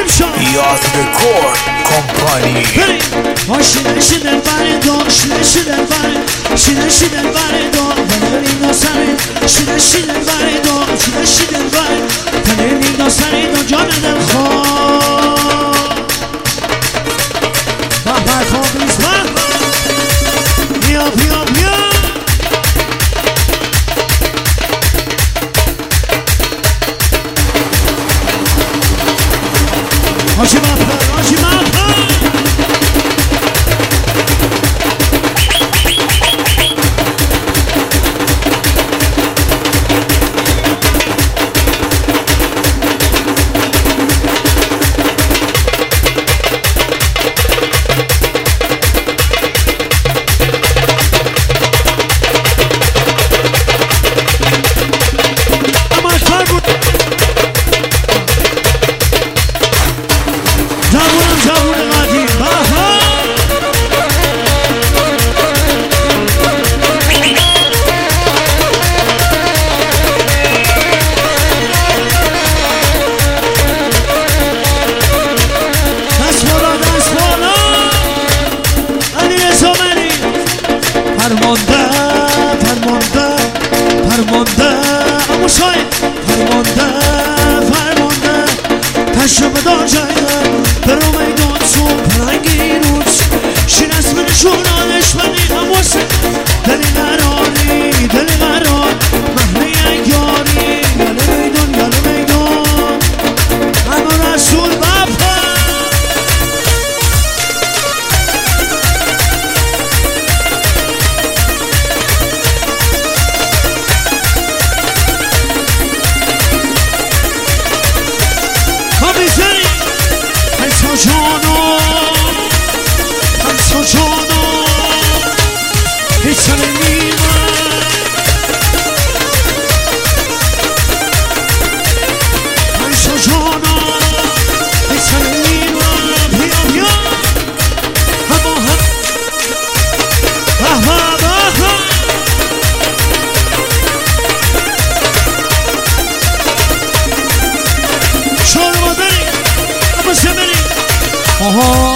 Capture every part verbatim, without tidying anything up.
یاز رکورد کمپانی شیدن شیدن بردار شیدن شیدن بردار شیدن شیدن بردار بنرین سرین شیدن شیدن بردار شیدن شیدن بردار بنرین سرین جان دل خواه بابا خوابیز بابا بیا بیا بیا آجی بابا آجی بابا فرمانده فرمانده فرمانده اما شاید فرمانده فرمانده تشربه دار جایده برو میدان سو پرنگی روز شیر از من شونانش منی هموسه دلی قراری دلی قرار محلی انگاری یاله میدان یاله میدان اما رسول بابا جانو همسا جانو هیچ سر نیمه همسا جانو هیچ سر نیمه بیا بیا همه هم بها بها شور مادری اما سمری آها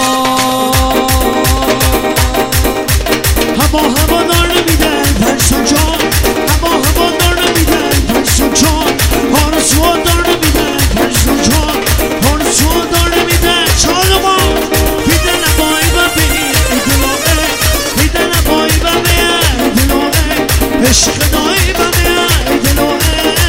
هوا هوا دار نمیدن پرسان جان هوا هوا دار نمیدن پرسان جان آرزوها دار نمیدن پرسان جان آرزوها دار نمیدن چالما بیده نبایی و بینی دلوه بیده نبایی و بینی دلوه عشق دایی و بینی دلوه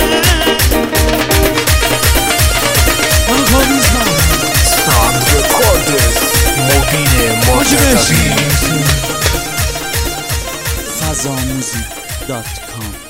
من خوابیزم ساند رکوردز مبین مرتضوی فضاموزیک دات کام